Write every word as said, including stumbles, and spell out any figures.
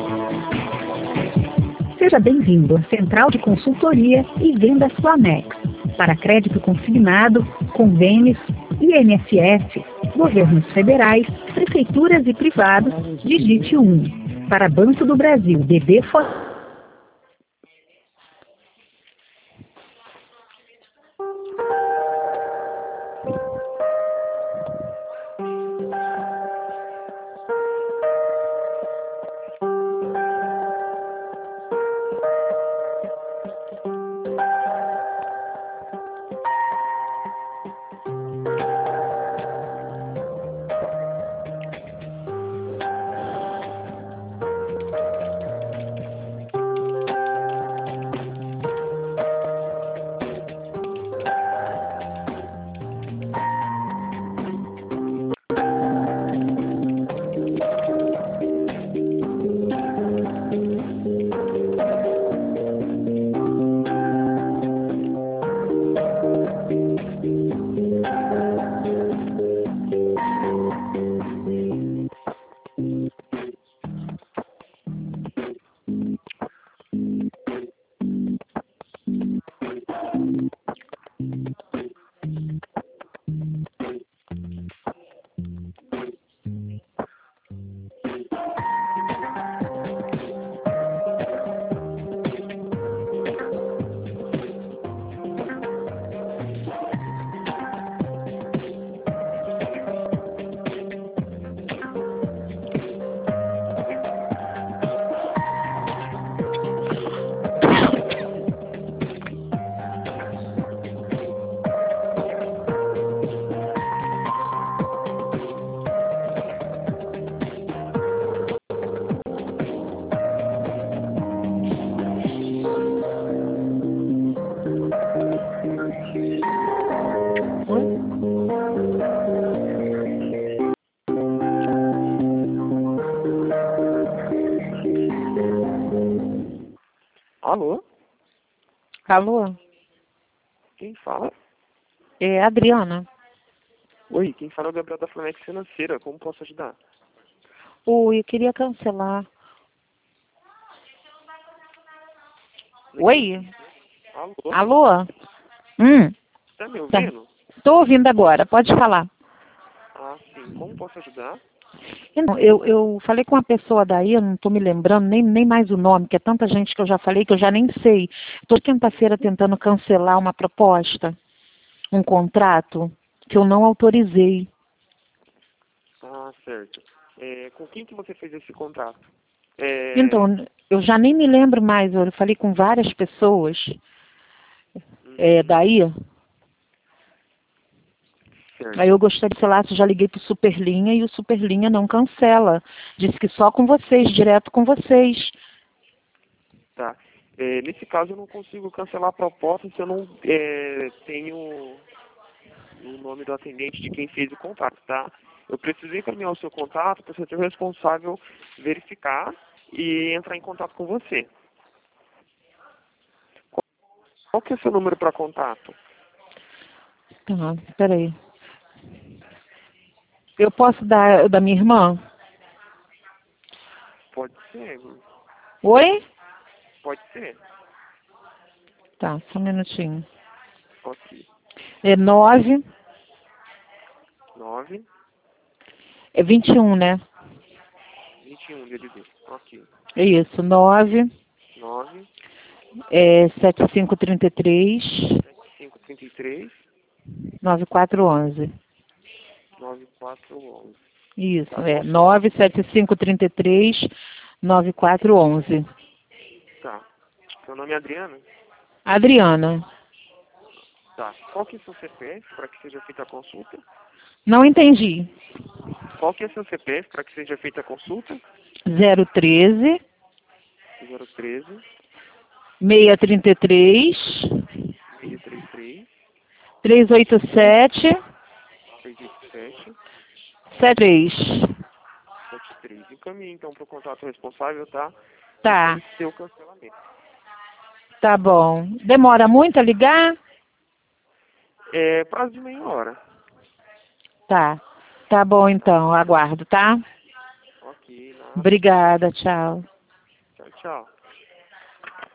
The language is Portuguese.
Seja bem-vindo à Central de Consultoria e Vendas Flamex. Para crédito consignado, convênios, I N S S, governos federais, prefeituras e privados, digite um. Para Banco do Brasil, B B For... Alô? Alô? Quem fala? É Adriana. Oi, quem fala é o Gabriel da Flamex Financeira. Como posso ajudar? Oi, eu queria cancelar. Oi? Alô? Alô? Hum, Tá me tá. ouvindo? Tô ouvindo agora, pode falar. Ah, sim. Como posso ajudar? Então, Eu, eu falei com uma pessoa daí, eu não estou me lembrando nem, nem mais o nome, que é tanta gente que eu já falei que eu já nem sei. Estou quinta-feira tentando cancelar uma proposta, um contrato, que eu não autorizei. Ah, certo. É, com quem que você fez esse contrato? É, Então, eu já nem me lembro mais, eu falei com várias pessoas. É, uhum, daí, certo. aí eu gostaria de falar, já liguei para o Superlinha e o Superlinha não cancela. Disse que só com vocês, direto com vocês. Tá. É, nesse caso, eu não consigo cancelar a proposta se eu não é, tenho o nome do atendente de quem fez o contrato, tá? Eu preciso encaminhar o seu contato para o setor responsável verificar e entrar em contato com você. Qual que é o seu número para contato? Tá, peraí. Eu posso dar o da minha irmã? Pode ser, Oi? pode ser. Tá, só um minutinho. Ok. É nove, Nove, é vinte e um, né? vinte e um, D D D. Ok. É isso, nove, Nove, é sete cinco três três, sete cinco três três, nove quatro um um. nove quatro onze. Isso, Tá, é qual o seu nome? nove sete cinco três três, nove quatro um um. Tá. Seu nome é Adriana? Adriana. Tá. Qual que é o seu C P F para que seja feita a consulta? Não entendi. Qual que é o seu C P F para que seja feita a consulta? zero treze, zero treze, seiscentos e trinta e três, seiscentos e trinta e três, trezentos e oitenta e sete, trezentos e oitenta e sete, setenta e três. setenta e três. Encaminhe então para o contato responsável, tá? E Tá, solicite o cancelamento. tá bom. Demora muito a ligar? É prazo de meia hora. Tá. Tá bom então, aguardo, tá? Ok, nada. Obrigada, tchau. Tchau, tchau.